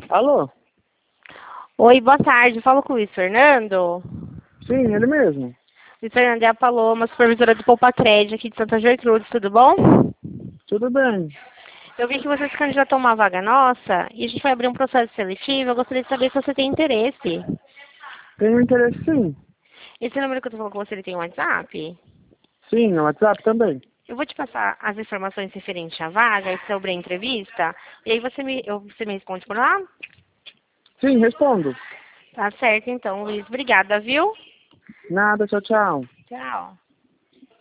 Alô? Oi, boa tarde. Falo com o Luiz Fernando. Sim, ele mesmo. Luiz Fernando é a Paloma, supervisora do Poupa Crédito aqui de Santa Gertrudes, tudo bom? Tudo bem. Eu vi que você se candidatou a uma vaga nossa e a gente vai abrir um processo seletivo. Eu gostaria de saber se você tem interesse. Tenho interesse sim. Esse número que eu tô falando com você, ele tem um WhatsApp? Sim, no WhatsApp também. Eu vou te passar as informações referentes à vaga e sobre a entrevista. E aí você me responde por lá? Sim, respondo. Tá certo, então, Luiz. Obrigada, viu? Nada, tchau, tchau. Tchau.